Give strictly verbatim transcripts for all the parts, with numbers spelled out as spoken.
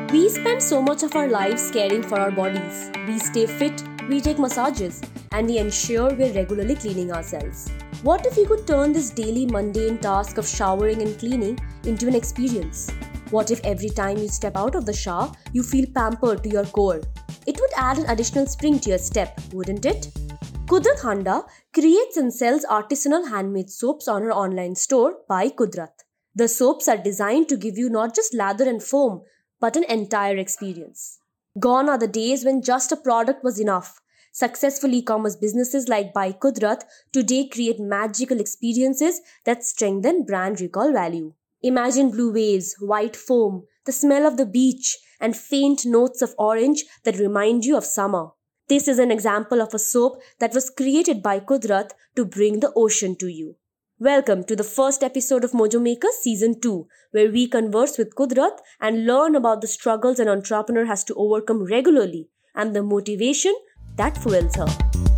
We spend so much of our lives caring for our bodies. We stay fit, we take massages, and we ensure we're regularly cleaning ourselves. What if we could turn this daily mundane task of showering and cleaning into an experience? What if every time you step out of the shower, you feel pampered to your core? It would add an additional spring to your step, wouldn't it? Kudrat Handa creates and sells artisanal handmade soaps on her online store by Kudrat. The soaps are designed to give you not just lather and foam, but an entire experience. Gone are the days when just a product was enough. Successful e-commerce businesses like By Kudrat today create magical experiences that strengthen brand recall value. Imagine blue waves, white foam, the smell of the beach, and faint notes of orange that remind you of summer. This is an example of a soap that was created by Kudrat to bring the ocean to you. Welcome to the first episode of Mojo Makers Season two, where we converse with Kudrat and learn about the struggles an entrepreneur has to overcome regularly and the motivation that fuels her.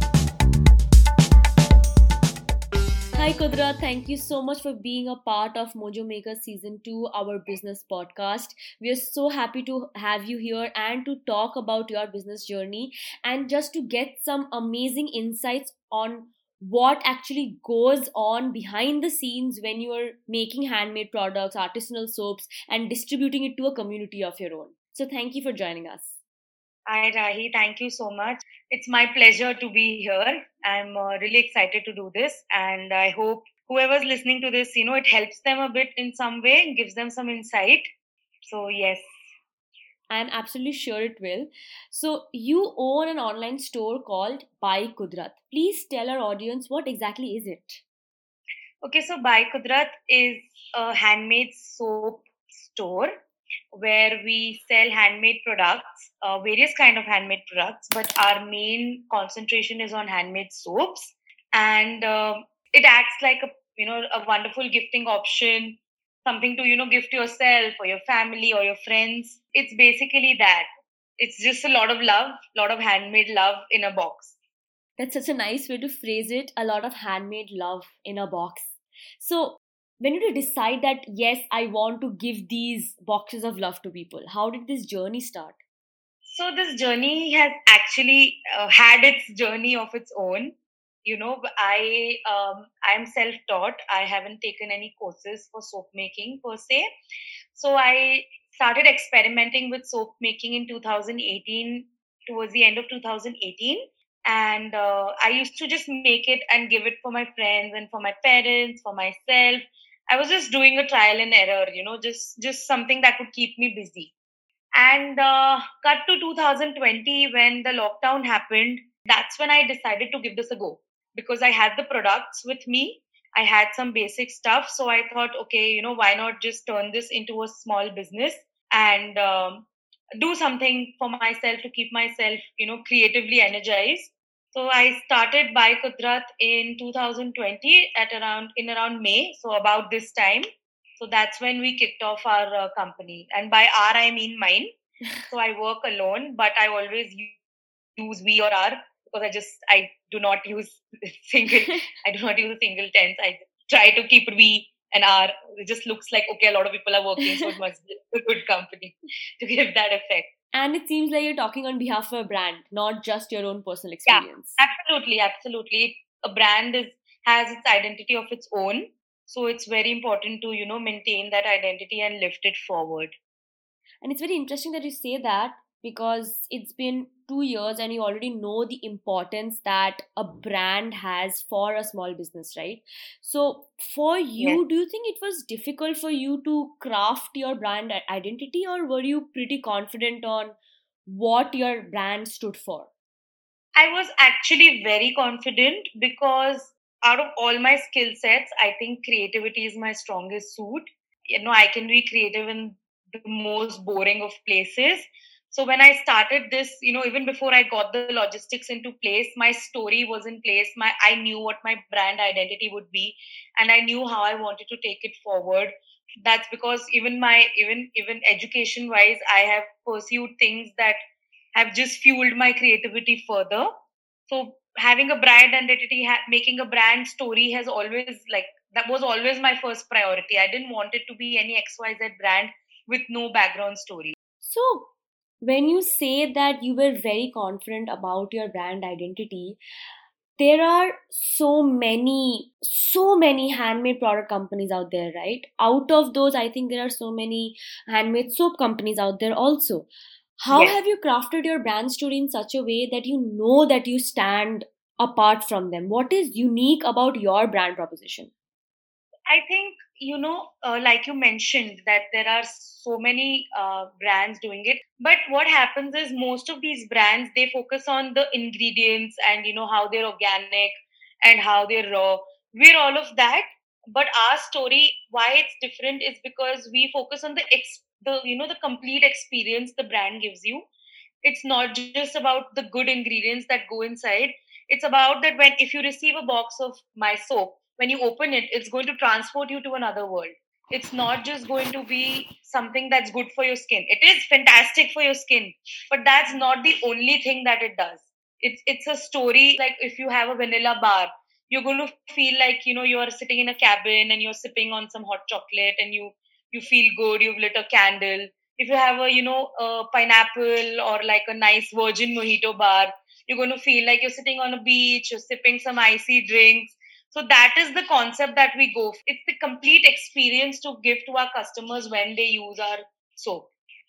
Hi Kudrat, thank you so much for being a part of Mojo Makers Season two, our business podcast. We are so happy to have you here and to talk about your business journey and just to get some amazing insights on what actually goes on behind the scenes when you are making handmade products, artisanal soaps, and distributing it to a community of your own. So thank you for joining us. Hi Rahi, thank you so much. It's my pleasure to be here. I'm uh, really excited to do this, and I hope whoever's listening to this, you know, it helps them a bit in some way and gives them some insight. So yes. I'm absolutely sure it will. So, you own an online store called By Kudrat. Please tell our audience what exactly is it? Okay, so By Kudrat is a handmade soap store where we sell handmade products, uh, various kind of handmade products, but our main concentration is on handmade soaps, and uh, it acts like a you know a wonderful gifting option, something to you know gift yourself or your family or your friends. It's basically that. It's just a lot of love, lot of handmade love in a box. That's such a nice way to phrase it. A lot of handmade love in a box. So, when did you decide that, yes, I want to give these boxes of love to people? How did this journey start? So, this journey has actually uh, had its journey of its own. You know, I um, I'm self-taught. I haven't taken any courses for soap making per se. So, I started experimenting with soap making in two thousand eighteen, towards the end of two thousand eighteen. And uh, I used to just make it and give it for my friends and for my parents, for myself. I was just doing a trial and error, you know, just just something that would keep me busy. And uh, cut to two thousand twenty when the lockdown happened. That's when I decided to give this a go because I had the products with me. I had some basic stuff. So I thought, okay, you know, why not just turn this into a small business and um, do something for myself to keep myself, you know, creatively energized. So I started By Kudrat in two thousand twenty at around in around May, so about this time. So that's when we kicked off our uh, company, and by our I mean mine. So I work alone, but I always use we or our because I just I do not use single. I do not use a single tense. I try to keep we and our. It just looks like okay, a lot of people are working, so it must be a good company to give that effect. And it seems like you're talking on behalf of a brand, not just your own personal experience. Yeah, absolutely, absolutely. A brand is has its identity of its own, so it's very important to you know maintain that identity and lift it forward. And it's very interesting that you say that because it's been two years and you already know the importance that a brand has for a small business, right? So, for you, Yes. do you think it was difficult for you to craft your brand i- identity, or were you pretty confident on what your brand stood for? I was actually very confident because out of all my skill sets, I think creativity is my strongest suit. You know, I can be creative in the most boring of places. So when I started this, you know, even before I got the logistics into place, my story was in place. My I knew what my brand identity would be, and I knew how I wanted to take it forward. That's because even my even even education wise, I have pursued things that have just fueled my creativity further. So having a brand identity, ha- making a brand story has always like that was always my first priority. I didn't want it to be any X Y Z brand with no background story. So, when you say that you were very confident about your brand identity, there are so many, so many handmade product companies out there, right? Out of those, I think there are so many handmade soap companies out there also. How Yes. have you crafted your brand story in such a way that you know that you stand apart from them? What is unique about your brand proposition? I think, you know, uh, like you mentioned, that there are so many uh, brands doing it. But what happens is most of these brands, they focus on the ingredients and, you know, how they're organic and how they're raw. We're all of that. But our story, why it's different is because we focus on the, ex- the you know, the complete experience the brand gives you. It's not just about the good ingredients that go inside. It's about that when if you receive a box of my soap, when you open it, it's going to transport you to another world. It's not just going to be something that's good for your skin. It is fantastic for your skin, but that's not the only thing that it does. It's it's a story. Like if you have a vanilla bar, you're going to feel like, you know, you're sitting in a cabin and you're sipping on some hot chocolate, and you you feel good, you've lit a candle. If you have a, you know, a pineapple or like a nice virgin mojito bar, you're going to feel like you're sitting on a beach, you're sipping some icy drinks. So that is the concept that we go for. It's the complete experience to give to our customers when they use our soap.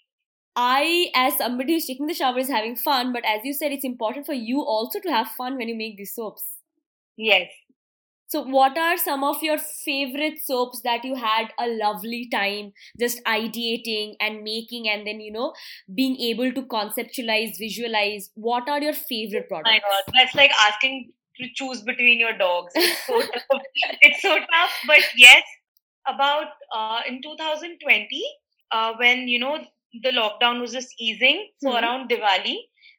I, as somebody who's taking the shower, is having fun, but as you said, it's important for you also to have fun when you make these soaps. Yes. So, what are some of your favorite soaps that you had a lovely time just ideating and making, and then, you know, being able to conceptualize, visualize? What are your favorite My God, products? that's like asking to choose between your dogs. It's so tough. It's so tough, but yes, about uh, in two thousand twenty, uh, when, you know, the lockdown was just easing, so Hmm. around Diwali,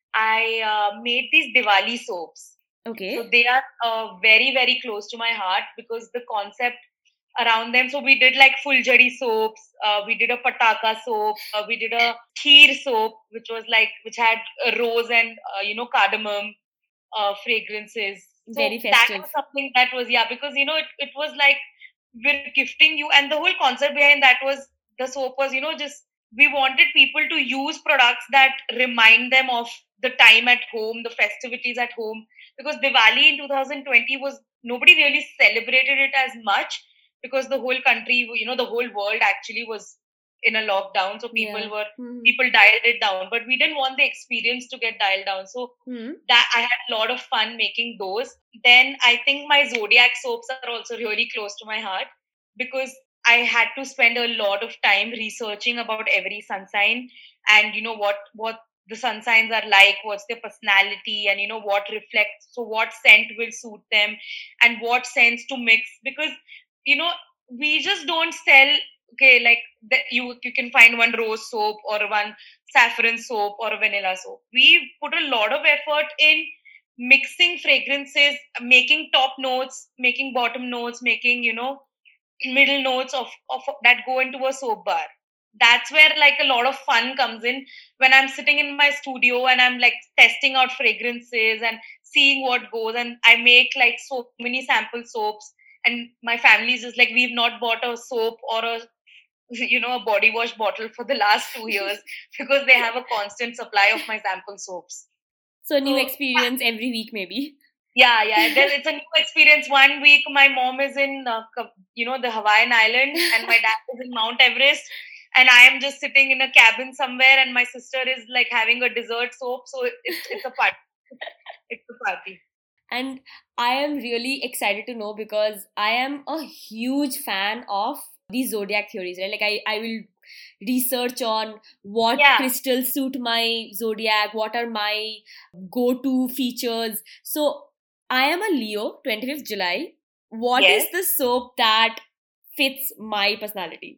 I uh, made these Diwali soaps. So Okay. they are uh, very very close to my heart because the concept around them. So we did like Fuljari soaps, uh, we did a Pataka soap, uh, we did a Kheer soap, which was like which had uh, rose and uh, you know, cardamom uh, fragrances. Very So that was festive. something that was, yeah, because, you know, it, it was like we're gifting you, and the whole concept behind that was the soap was, you know, just we wanted people to use products that remind them of the time at home, the festivities at home. Because Diwali in two thousand twenty was, nobody really celebrated it as much because the whole country, you know, the whole world actually was in a lockdown. So people Yeah. were, Hmm. people dialed it down, but we didn't want the experience to get dialed down. So Hmm. that I had a lot of fun making those. Then I think my Zodiac soaps are also really close to my heart because I had to spend a lot of time researching about every sun sign, and, you know, what what the sun signs are like, what's their personality, and, you know, what reflects, so what scent will suit them and what scents to mix. Because, you know, we just don't sell, okay, like the, you you can find one rose soap or one saffron soap or a vanilla soap. We put a lot of effort in mixing fragrances, making top notes, making bottom notes, making, you know, middle notes of, of that go into a soap bar. That's where like a lot of fun comes in, when I'm sitting in my studio and I'm like testing out fragrances and seeing what goes, and I make like so many sample soaps, and my family is just like, we've not bought a soap or a you know, a body wash bottle for the last two years because they have a constant supply of my sample soaps. So, new So experience every week, maybe. yeah, yeah, there, it's a new experience. One week, my mom is in, uh, Ka- you know, the Hawaiian Islands, and my dad is in Mount Everest, and I am just sitting in a cabin somewhere, and my sister is like having a dessert soap. So it's it's a party. It's a party. And I am really excited to know because I am a huge fan of these zodiac theories, right? Like I, I will research on what Yeah. crystals suit my zodiac, what are my go-to features. So I am a Leo, twenty-fifth July. What is Yes. the soap that fits my personality?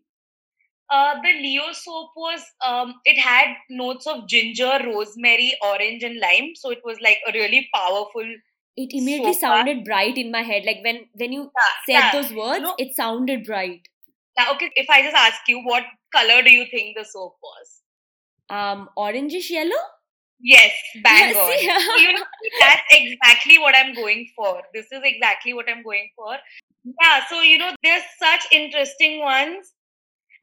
Uh, the Leo soap was, um, it had notes of ginger, rosemary, orange, and lime. So it was like a really powerful It immediately soap bar. sounded bright in my head. Like when when you Yeah, said yeah. those You words, know, it sounded bright. now, okay, if I just ask you, what color do you think the soap was? Um, orangish yellow. Yes, bang on. See, So, you know, that's exactly what I'm going for. This is exactly what I'm going for. Yeah, so, you know, there's such interesting ones.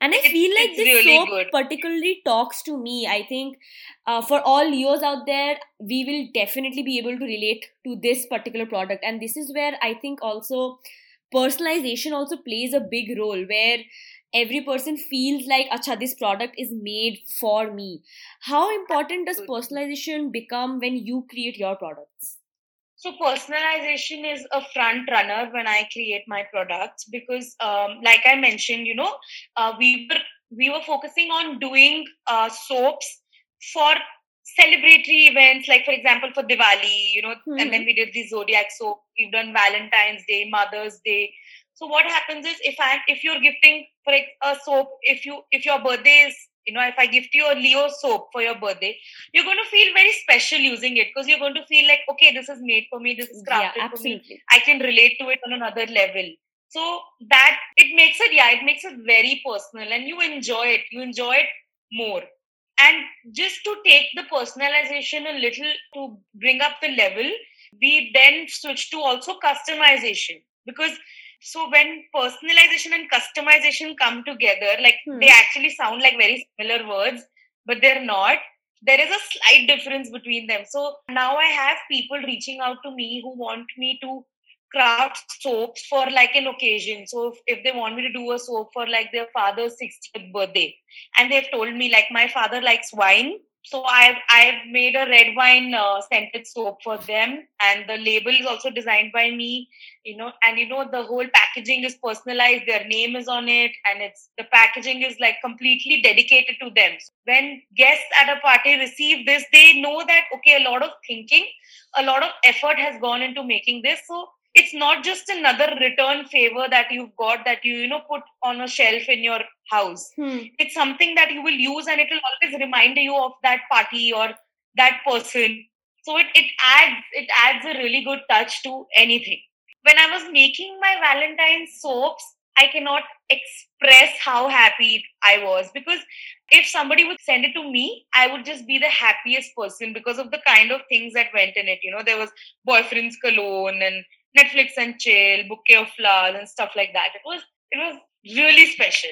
And I It's, feel like it's this really soap good. particularly talks to me. I think uh, for all Leos out there, we will definitely be able to relate to this particular product. And this is where I think also personalization also plays a big role, where every person feels like, acha, this product is made for me. How important does personalization become when you create your products? So personalization is a front runner when I create my products because, um, like I mentioned, you know, uh, we were we were focusing on doing uh, soaps for celebratory events, like for example for Diwali, you know, Mm-hmm. and then we did the zodiac soap. We've done Valentine's Day, Mother's Day. So what happens is if I if you're gifting for a soap, if you if your birthday is, you know, if I gift you a Leo soap for your birthday, you're going to feel very special using it because you're going to feel like, okay, this is made for me, this is crafted yeah, for me, absolutely. I can relate to it on another level. So that it makes it, yeah, it makes it very personal and you enjoy it, you enjoy it more. And just to take the personalization a little to bring up the level, we then switch to also customization because so when personalization and customization come together, like Hmm. they actually sound like very similar words, but they're not. There is a slight difference between them. So now I have people reaching out to me who want me to craft soaps for like an occasion. So if, if they want me to do a soap for like their father's sixtieth birthday, and they've told me like my father likes wine, so I've I've made a red wine uh, scented soap for them, and the label is also designed by me. You know, and you know the whole packaging is personalized. Their name is on it, and it's the packaging is like completely dedicated to them. So when guests at a party receive this, they know that okay, a lot of thinking, a lot of effort has gone into making this. So it's not just another return favor that you've got that you you know put on a shelf in your house. Hmm. It's something that you will use and it will always remind you of that party or that person. So it, it adds it adds a really good touch to anything. When I was making my Valentine's soaps, I cannot express how happy I was because if somebody would send it to me, I would just be the happiest person because of the kind of things that went in it. You know, there was boyfriend's cologne and Netflix and chill, bouquet of flowers and stuff like that. It was it was really special.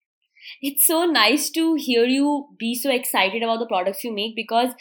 It's so nice to hear you be so excited about the products you make because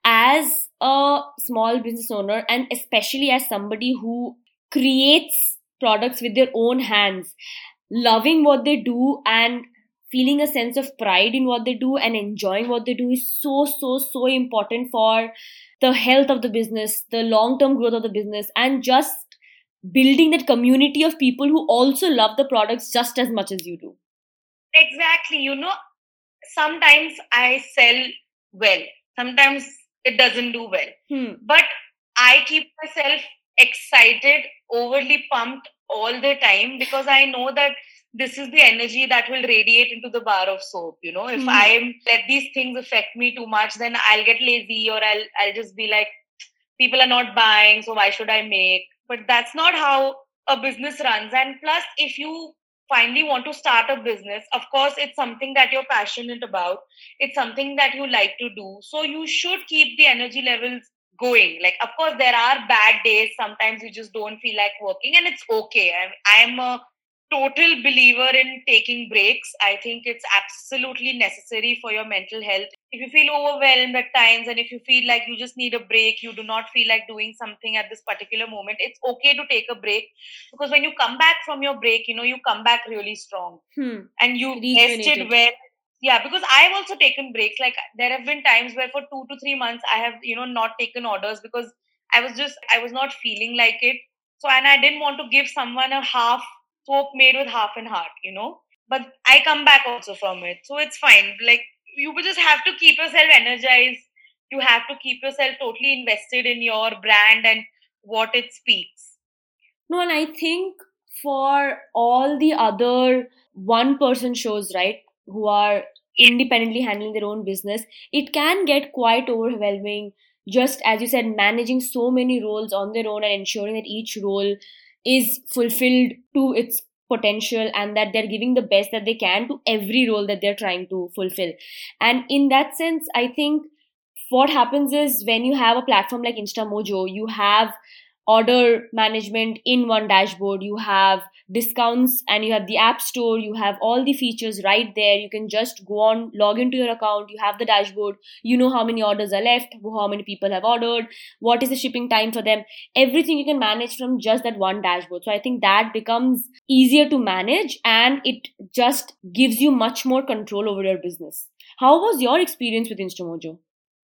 as a small business owner and especially as somebody who creates products with their own hands, loving what they do and feeling a sense of pride in what they do and enjoying what they do is so, so, so important for the health of the business, the long-term growth of the business, and just building that community of people who also love the products just as much as you do. Exactly. You know, sometimes I sell well, sometimes it doesn't do well. Hmm. But I keep myself excited, overly pumped all the time because I know that this is the energy that will radiate into the bar of soap. You know, if Hmm. I let these things affect me too much, then I'll get lazy or I'll I'll just be like, people are not buying, so why should I make? But that's not how a business runs. And plus, if you finally want to start a business, of course, it's something that you're passionate about. It's something that you like to do. So you should keep the energy levels going. Like, of course, there are bad days. Sometimes you just don't feel like working, and it's okay. I'm, I'm a total believer in taking breaks. I think it's absolutely necessary for your mental health. If you feel overwhelmed at times and if you feel like you just need a break, you do not feel like doing something at this particular moment, it's okay to take a break because when you come back from your break, you know, you come back really strong Hmm. and you Rejuvenated. rested well. Yeah, because I've also taken breaks. Like there have been times where for two to three months I have, you know, not taken orders because I was just, I was not feeling like it. So, and I didn't want to give someone a half soap made with half and heart, you know, but I come back also from it. So it's fine. Like you will just have to keep yourself energized. You have to keep yourself totally invested in your brand and what it speaks. No, and I think for all the other one person shows, right, who are independently handling their own business, it can get quite overwhelming. Just as you said, managing so many roles on their own and ensuring that each role is fulfilled to its potential and that they're giving the best that they can to every role that they're trying to fulfill. And in that sense, I think what happens is when you have a platform like InstaMojo, you have order management in one dashboard. You have discounts and you have the app store. You have all the features right there. You can just go on, log into your account. You have the dashboard. You know how many orders are left, how many people have ordered, what is the shipping time for them. Everything you can manage from just that one dashboard. So I think that becomes easier to manage and it just gives you much more control over your business. How was your experience with Instamojo?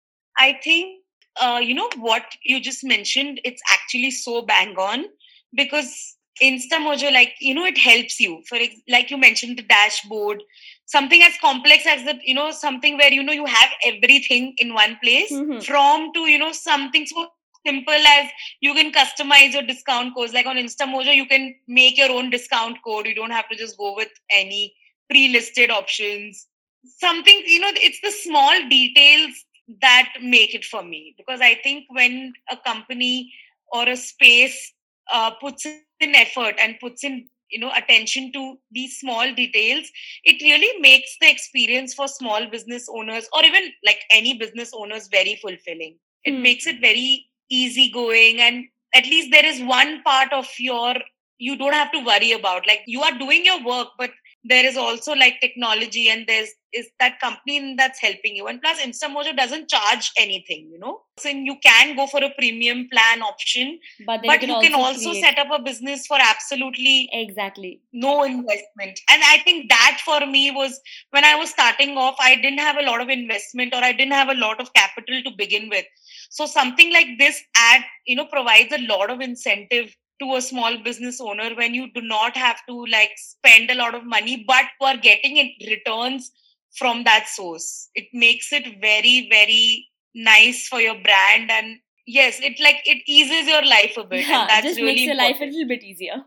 I think, uh, you know, what you just mentioned, it's actually so bang on because Instamojo, like, you know, it helps you. For ex- like you mentioned, the dashboard, something as complex as that, you know, something where, you know, you have everything in one place Mm-hmm. from to, you know, something so simple as you can customize your discount codes. Like on Instamojo, you can make your own discount code. You don't have to just go with any pre-listed options. Something, you know, it's the small details that make it for me, because I think when a company or a space uh, puts in effort and puts in, you know, attention to these small details, it really makes the experience for small business owners or even like any business owners very fulfilling. It Hmm. makes it very easygoing, and at least there is one part of your, you don't have to worry about, like you are doing your work, but there is also like technology and there's is that company that's helping you. And plus Instamojo doesn't charge anything, you know, so you can go for a premium plan option, But then but you you can can also also create. set up a business for absolutely Exactly. no investment. And I think that for me was, when I was starting off, I didn't have a lot of investment or I didn't have a lot of capital to begin with. So something like this ad, you know, provides a lot of incentive to a small business owner when you do not have to like spend a lot of money, but you are getting it returns from that source. It makes it very, very nice for your brand. And yes, it like it eases your life a bit, Yeah, and that's just really makes your life a important. little bit easier.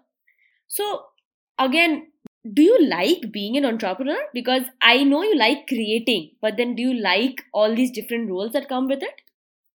So, again, do you like being an entrepreneur? Because I know you like creating, but then do you like all these different roles that come with it?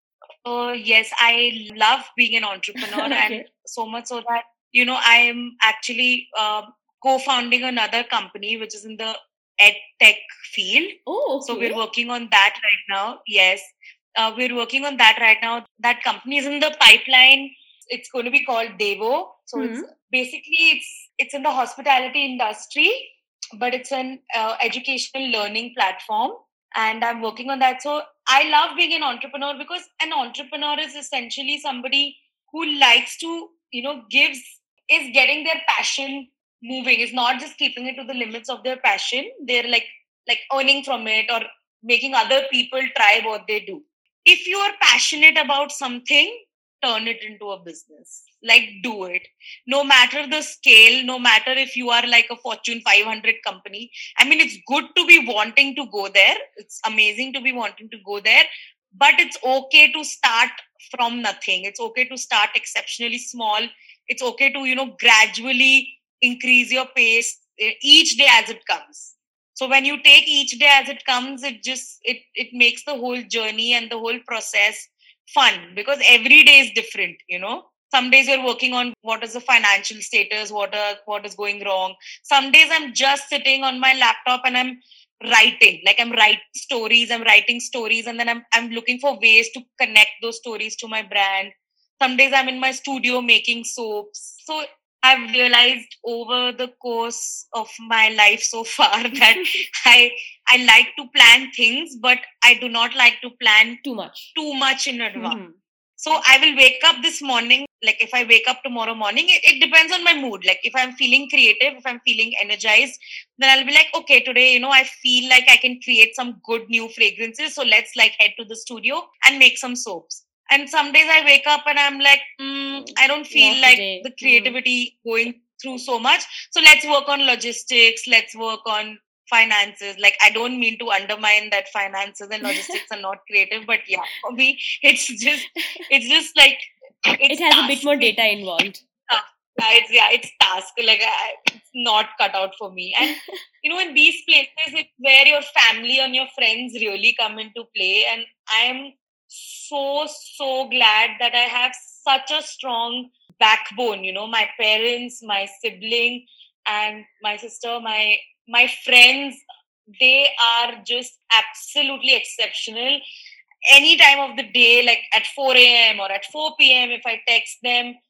Uh, yes, I love being an entrepreneur, and Okay. so much so that, you know, I am actually um co-founding another company which is in the ed tech field. Oh, So okay. we're working on that right now. Yes, uh, we're working on that right now. That company is in the pipeline. It's going to be called Devo. So it's Hmm. basically it's it's in the hospitality industry, but it's an uh, educational learning platform, and I'm working on that. So I love being an entrepreneur because an entrepreneur is essentially somebody who likes to, you know, gives, is getting their passion moving. Is not just keeping it to the limits of their passion. They're like like earning from it or making other people try what they do. If you are passionate about something, turn it into a business. Like do it. No matter the scale, no matter if you are like a Fortune five hundred company. I mean, it's good to be wanting to go there. It's amazing to be wanting to go there. But it's okay to start from nothing. It's okay to start exceptionally small. It's okay to, you know, gradually increase your pace eh, each day as it comes. So when you take each day as it comes, it just it it makes the whole journey and the whole process fun, because every day is different, you know. Some days you're working on what is the financial status, what are what is going wrong. Some days I'm just sitting on my laptop and I'm writing, like I'm writing stories, I'm writing stories, and then I'm I'm looking for ways to connect those stories to my brand. Some days I'm in my studio making soaps. So I've realized over the course of my life so far that I I like to plan things, but I do not like to plan Too much. too much in advance. Mhm. So I will wake up this morning, like if I wake up tomorrow morning, it, it depends on my mood. Like if I'm feeling creative, if I'm feeling energized, then I'll be like, okay, today, you know, I feel like I can create some good new fragrances. So let's like head to the studio and make some soaps. And some days I wake up and I'm like, mm, I don't feel Not like today. the Mhm. creativity going through so much. So let's work on logistics. Let's work on finances. Like I don't mean to undermine that finances and logistics are not creative, but yeah, for me, it's just it's just like it's It has a bit task. more data involved. Uh, yeah, it's yeah, it's task. Like I, it's not cut out for me. And you know, in these places, it's where your family and your friends really come into play. And I'm so so glad that I have such a strong backbone. You know, my parents, my sibling, and my sister, my my friends. They are just absolutely exceptional. Any time of the day, like at four a.m. or at four p.m., if I text them,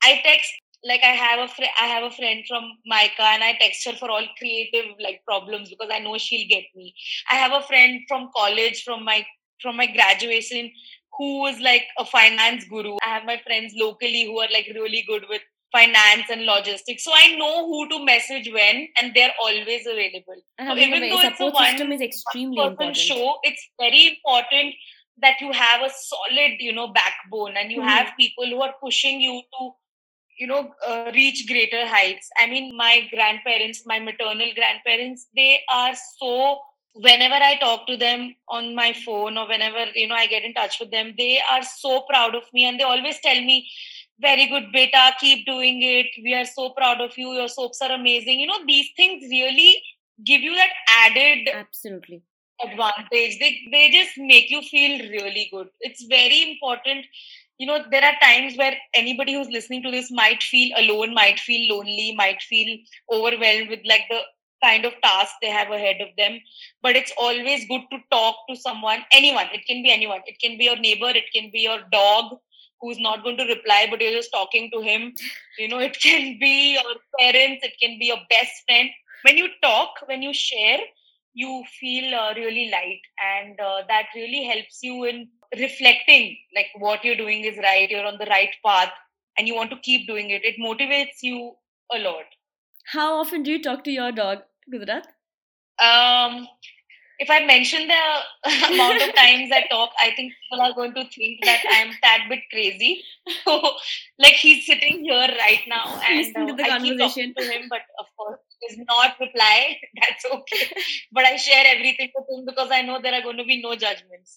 I text, like I have a friend, I have a friend from Micah, and I text her for all creative like problems because I know she'll get me. I have a friend from college, from my from my graduation, who is like a finance guru. I have my friends locally who are like really good with finance and logistics. So I know who to message when, and they're always available. So Having a even very though it's a support one, system is extremely one person important. show, it's very important that you have a solid, you know, backbone, and you Mhm. have people who are pushing you to, you know, uh, reach greater heights. I mean, my grandparents, my maternal grandparents, they are so, whenever I talk to them on my phone or whenever, you know, I get in touch with them, they are so proud of me, and they always tell me, very good, beta, keep doing it. We are so proud of you. Your soaps are amazing. You know, these things really give you that added Absolutely. advantage. They they just make you feel really good. It's very important. You know, there are times where anybody who's listening to this might feel alone, might feel lonely, might feel overwhelmed with like the kind of task they have ahead of them. But it's always good to talk to someone, anyone. It can be anyone. It can be your neighbor, it can be your dog who's not going to reply, but you're just talking to him. You know, it can be your parents, it can be your best friend. When you talk, when you share, you feel uh, really light, and uh, that really helps you in reflecting like what you're doing is right, you're on the right path, and you want to keep doing it. It motivates you a lot. How often do you talk to your dog, Gujrat? Um, if I mention the amount of times I talk, I think people are going to think that I'm tad bit crazy. So, like, he's sitting here right now, and Listening to uh, the I keep conversation. talking to him, but of course, he does not reply. That's okay. But I share everything with him because I know there are going to be no judgments.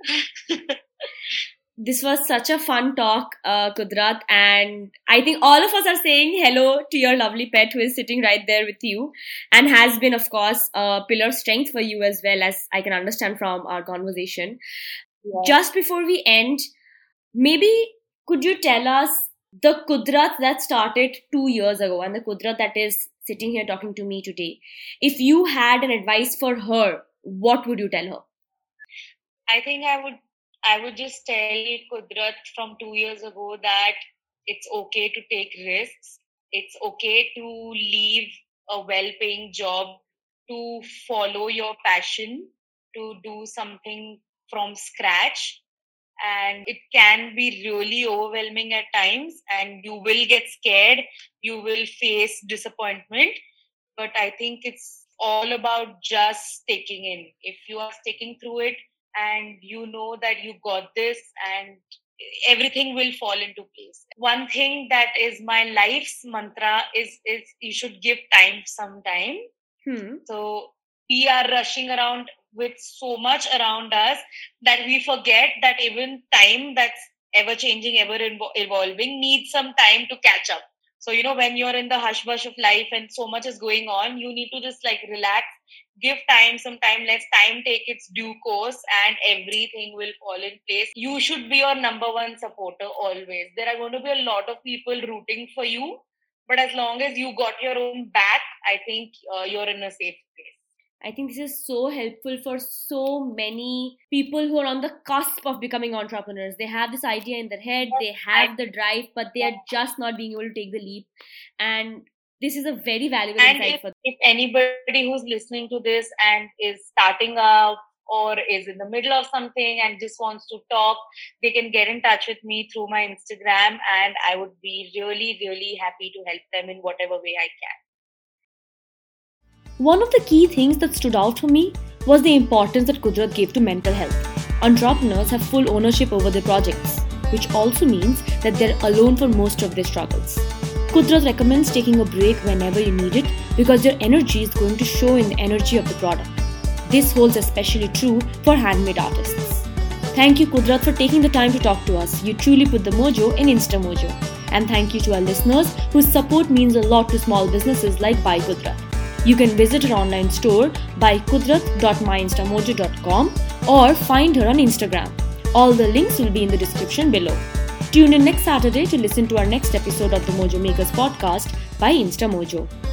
This was such a fun talk, uh, Kudrat, and I think all of us are saying hello to your lovely pet who is sitting right there with you and has been, of course, a pillar strength for you as well, as I can understand from our conversation. Yeah. Just before we end, maybe could you tell us the Kudrat that started two years ago and the Kudrat that is sitting here talking to me today? If you had an advice for her, what would you tell her? I think I would I would just tell Kudrat from two years ago that it's okay to take risks. It's okay to leave a well-paying job, to follow your passion, to do something from scratch. And it can be really overwhelming at times, and you will get scared, you will face disappointment. But I think it's all about just sticking in. If you are sticking through it and you know that you got this, and everything will fall into place. One thing that is my life's mantra is is you should give time some time. Hmm. So we are rushing around with so much around us that we forget that even time that's ever changing, ever invo- evolving needs some time to catch up. So, you know, when you're in the hush hush of life and so much is going on, you need to just like relax, give time some time, let time take its due course, and everything will fall in place. You should be your number one supporter always. There are going to be a lot of people rooting for you, but as long as you got your own back, I think uh, you're in a safe place. I think this is so helpful for so many people who are on the cusp of becoming entrepreneurs. They have this idea in their head, they have the drive, but they are just not being able to take the leap. And this is a very valuable And insight if, for them. if anybody who's listening to this and is starting up or is in the middle of something and just wants to talk, they can get in touch with me through my Instagram, and I would be really, really happy to help them in whatever way I can. One of the key things that stood out for me was the importance that Kudrat gave to mental health. Entrepreneurs have full ownership over their projects, which also means that they're alone for most of their struggles. Kudrat recommends taking a break whenever you need it because your energy is going to show in the energy of the product. This holds especially true for handmade artists. Thank you, Kudrat, for taking the time to talk to us. You truly put the mojo in InstaMojo. And thank you to our listeners whose support means a lot to small businesses like By Kudrat. You can visit her online store by kudrat dot my instamojo dot com or find her on Instagram. All the links will be in the description below. Tune in next Saturday to listen to our next episode of the Mojo Makers podcast by InstaMojo.